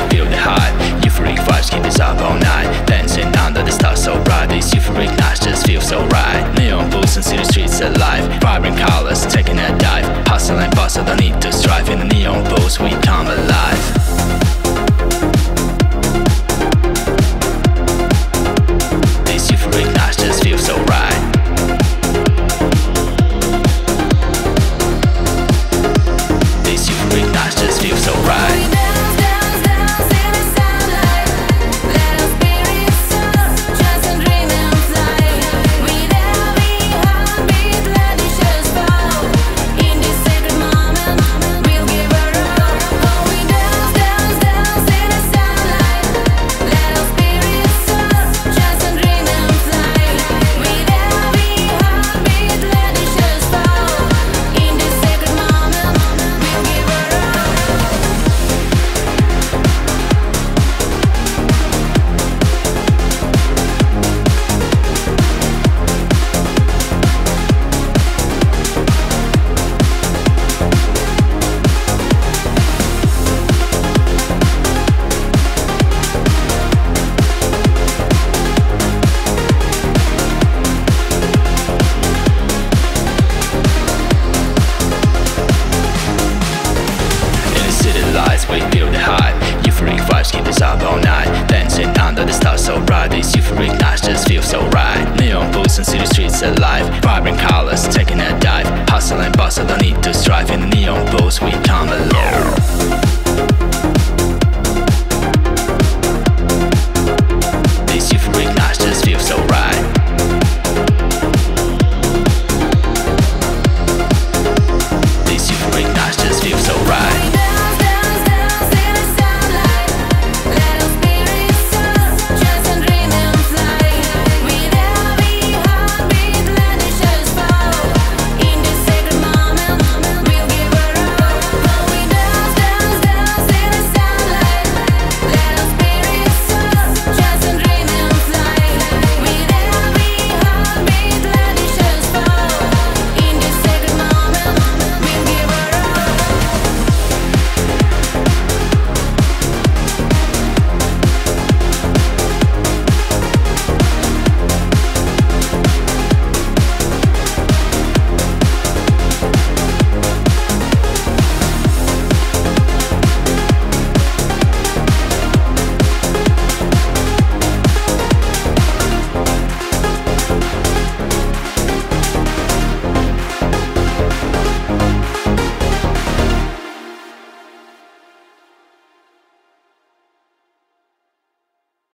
feel the hype. Euphoric vibes keep us up all night, dancing under the stars so bright. These euphoric nights just feel so right. Neon booths and city streets alive, vibrant colors taking a dive. Hustle and bustle, don't need to strive. In the neon booths we come alive.